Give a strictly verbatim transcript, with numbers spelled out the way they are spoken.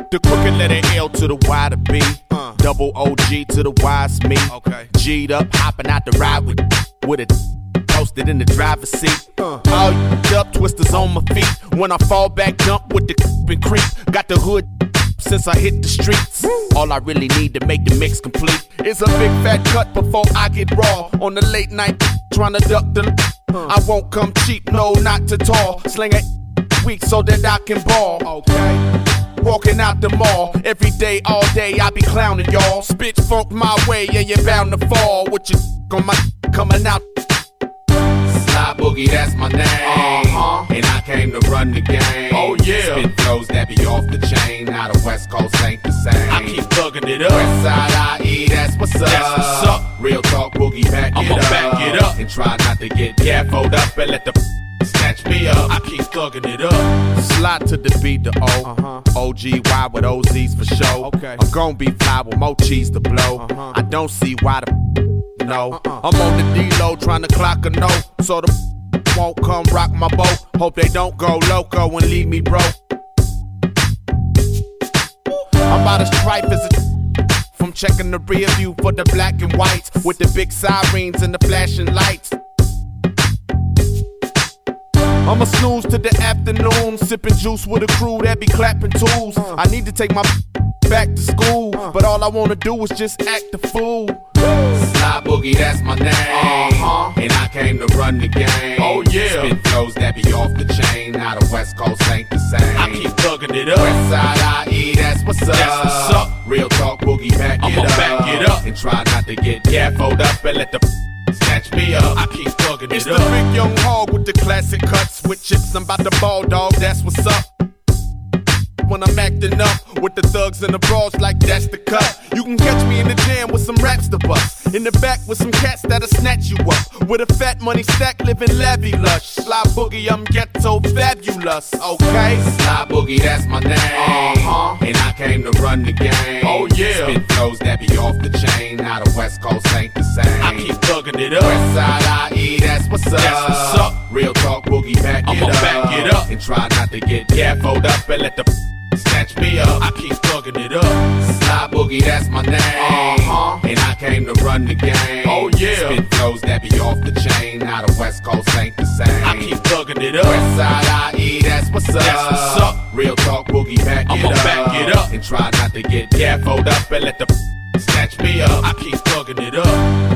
The crooked letter L to the Y to B. Uh. Double O G to the Y's me. Okay. G'd up, hopping out the ride with, with it. Posted in the driver's seat. Uh. All up, twisters on my feet. When I fall back, jump with the and creep. Got the hood since I hit the streets. Woo. All I really need to make the mix complete is a big fat cut before I get raw. On the late night, trying to duck the. Uh. I won't come cheap, no, not too tall. Sling a weak so that I can ball. Okay. Walking out the mall, every day, all day, I be clowning y'all. Spit funk my way, and you're bound to fall. With your on my coming out. Sly Boogie, that's my name. Uh-huh. And I came to run the game. Oh yeah. Spit flows that be off the chain. Now the West Coast ain't the same. I keep thugging it up. West Side I E, that's what's up. That's what's up. Real talk, Boogie, back I'ma it up. Back it up. And try not to get gaffled up and let the snatch me up. I keep thugging it up. Slide to the beat, the O. Uh-huh. O G Y with O Z's for show. Okay. I'm gon' be fly with more cheese to blow. Uh-huh. I don't see why the no. Uh-uh. I'm on the D-Lo trying to clock a no. So the won't come rock my boat. Hope they don't go loco and leave me broke. I'm about as tripe as a from checking the rear view for the black and whites with the big sirens and the flashing lights. I'ma snooze to the afternoon, sipping juice with a crew that be clapping tools. I need to take my back to school, but all I wanna do is just act the fool. Sly Boogie, that's my name. Uh-huh. And I came to run the game. Oh yeah. Spit flows that be off the chain. Now the West Coast ain't the same. I keep thugging it up. West Side I E, that's what's up. That's what's up. Real talk, Boogie, back I'ma it up. Back it up. And try not to get gaffled up and let the snatch me up. I keep thugging it it's up. It's the big young hog with the classic cuts. With chips, I'm about to ball, dog, that's what's up. When I'm acting up with the thugs and the bras like that's the cut. You can catch me in the jam with some raps to bust. In the back with some cats that'll snatch you up. With a fat money stack living lavvy lush. Sly Boogie, I'm ghetto fabulous, okay? Sly Boogie, that's my name. Uh-huh. And I came to run the game. Oh yeah. Spit flows that be off the chain. Now the West Coast ain't the same. I keep thugging it up. West Side I E, that's what's up. That's what's up. Real talk, Boogie, back I'ma it up. Back it up. And try not to get gaffled up and let the snatch me up. I keep thugging it up. Sly Boogie, that's my name. Uh-huh. And I came to run the game. Oh yeah. Spit flows that be off the chain. Now the West Coast ain't the same. I keep thugging it up. West Side I E, that's what's up. That's what's up. Real talk, Boogie, back it I'ma up. Back it up. And try not to get gaffled up and let the snatch me up. I keep thugging it up.